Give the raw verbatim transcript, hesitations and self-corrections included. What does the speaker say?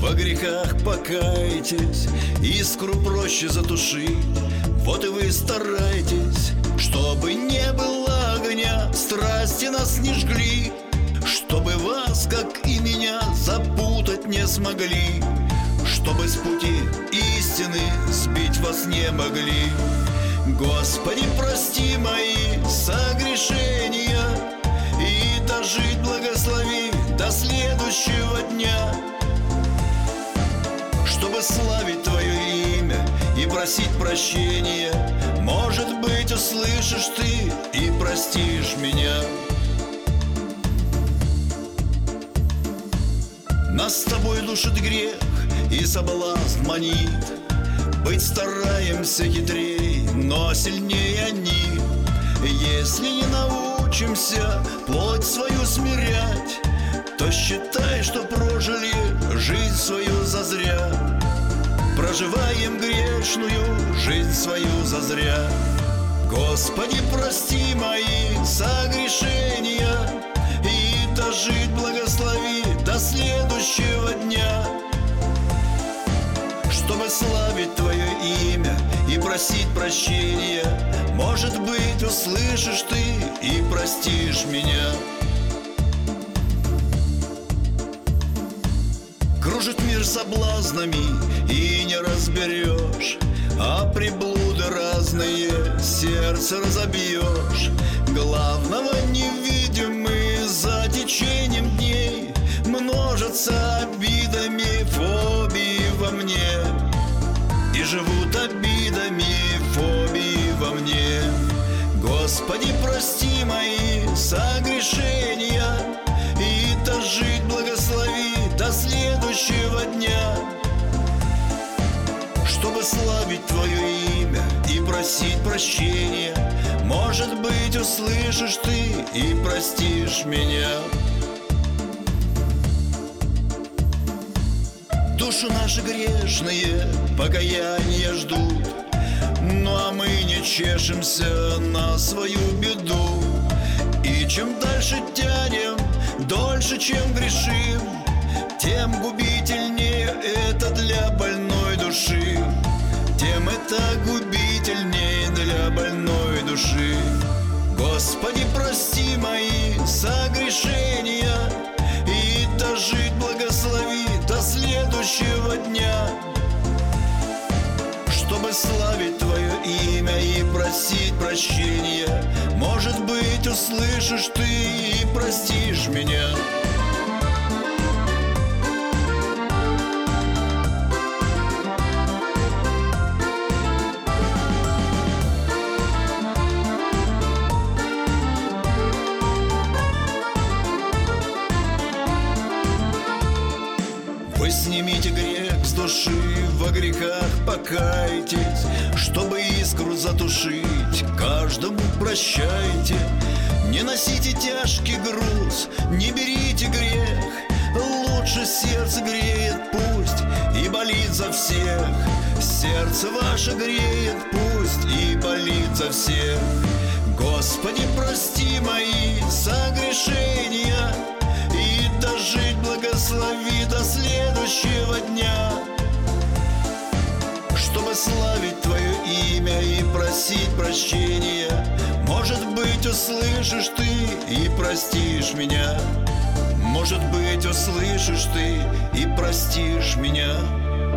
во грехах покайтесь, искру проще затушить. Вот и вы старайтесь, чтобы не было огня, страсти нас не жгли, чтобы вас, как и меня, запутать не смогли, чтобы с пути истины сбить вас не могли. Господи, прости мои согрешения и дожить благослови до следующего дня, чтобы славить Твое имя и просить прощения. Может быть, услышишь Ты и простишь меня. Нас с Тобой душит грех и соблазн манит, быть стараемся хитрей, но сильнее они. Если не научимся плоть свою смирять, то считай, что прожили жизнь свою зазря. Проживаем грешную жизнь свою зазря. Господи, прости мои согрешения и дожить благослови до следующего дня, чтобы славить Твое имя и просить прощения. Может быть, услышишь Ты и простишь меня. Кружит мир соблазнами и не разберешь, а приблуды разные сердце разобьешь. Главного не видим мы за течением дней, множатся обидами фобии во мне, и живут обидами фобии во мне. Господи, прости мои согрешения и дожить благослови до следующего дня, чтобы славить Твое имя и просить прощения. Может быть, услышишь Ты и простишь меня. Души наши грешные покаяния ждут, ну а мы не чешемся на свою беду. И чем дальше тянем, дольше, чем грешим, тем губительнее это для больной души, тем это губительнее для больной души. Господи, прости мои согрешения и дожить благослови до следующего дня, чтобы славить Твое имя и просить прощения. Может быть, услышишь Ты и простишь меня. Вы снимите грех с души, во грехах покайтесь, чтобы искру затушить, каждому прощайте. Не носите тяжкий груз, не берите грех, лучше сердце греет пусть и болит за всех. Сердце ваше греет пусть и болит за всех. Господи, прости мои согрешения и дожить благослови до следующего дня, чтобы славить Твое имя и просить прощения. Может быть, услышишь Ты и простишь меня. Может быть, услышишь Ты и простишь меня.